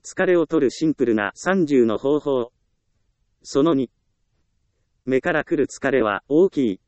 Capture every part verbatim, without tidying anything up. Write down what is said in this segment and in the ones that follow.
疲れを取るシンプルなさんじゅうの方法。そのに。目から来る疲れは大きい。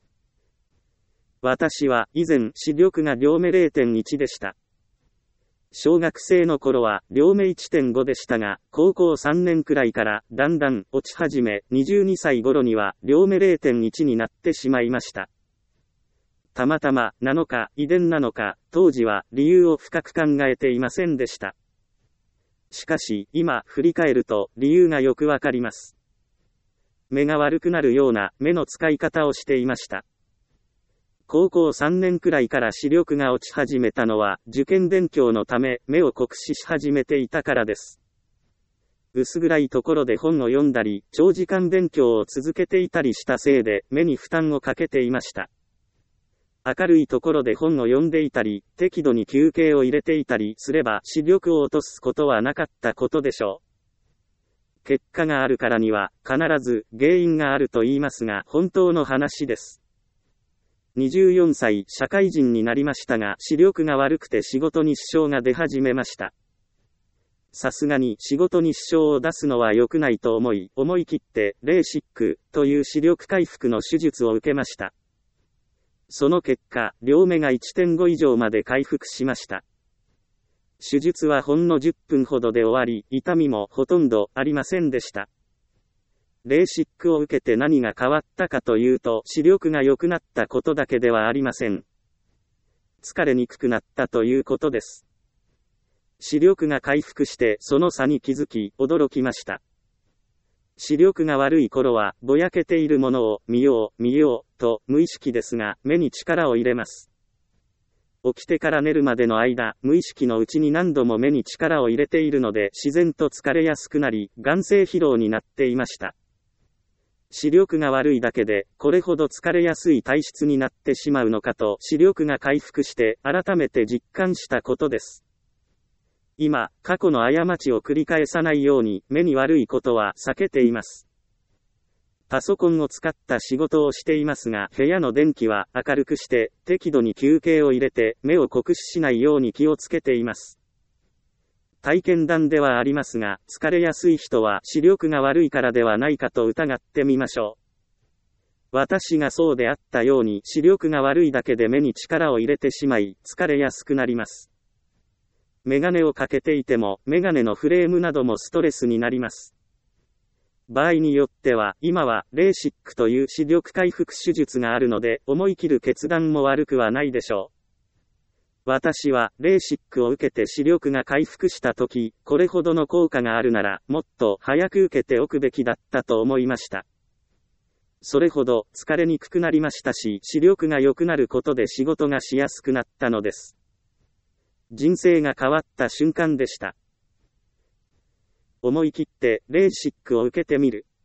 私は以前視力が両目 れいてんいち でした。小学生の頃は両目 いってんご でしたが、高校さんねんくらいからだんだん落ち始め、にじゅうにさい頃には両目 れいてんいち になってしまいました。たまたまなのか遺伝なのか、当時は理由を深く考えていませんでした。しかし今振り返ると理由がよくわかります。目が悪くなるような目の使い方をしていました。高校さんねんくらいから視力が落ち始めたのは受験勉強のため目を酷使し始めていたからです。薄暗いところで本を読んだり、長時間勉強を続けていたりしたせいで目に負担をかけていました。明るいところで本を読んでいたり、適度に休憩を入れていたりすれば視力を落とすことはなかったことでしょう。結果があるからには必ず原因があると言いますが本当の話です。にじゅうよんさい社会人になりましたが視力が悪くて仕事に支障が出始めました。さすがに仕事に支障を出すのは良くないと思い、思い切ってレーシックという視力回復の手術を受けました。その結果、両目が いってんご 以上まで回復しました。手術はほんのじゅっぷんほどで終わり、痛みもほとんどありませんでした。レーシックを受けて何が変わったかというと、視力が良くなったことだけではありません。疲れにくくなったということです。視力が回復して、その差に気づき、驚きました。視力が悪い頃は、ぼやけているものを見よう、見よう、と無意識ですが、目に力を入れます。起きてから寝るまでの間、無意識のうちに何度も目に力を入れているので、自然と疲れやすくなり、眼性疲労になっていました。視力が悪いだけで、これほど疲れやすい体質になってしまうのかと、視力が回復して、改めて実感したことです。今、過去の過ちを繰り返さないように、目に悪いことは避けています。パソコンを使った仕事をしていますが、部屋の電気は明るくして、適度に休憩を入れて、目を酷使しないように気をつけています。体験談ではありますが、疲れやすい人は視力が悪いからではないかと疑ってみましょう。私がそうであったように、視力が悪いだけで目に力を入れてしまい、疲れやすくなります。メガネをかけていても、メガネのフレームなどもストレスになります。場合によっては、今はレーシックという視力回復手術があるので、思い切る決断も悪くはないでしょう。私はレーシックを受けて視力が回復したとき、これほどの効果があるなら、もっと早く受けておくべきだったと思いました。それほど疲れにくくなりましたし、視力が良くなることで仕事がしやすくなったのです。人生が変わった瞬間でした。思い切ってレーシックを受けてみる。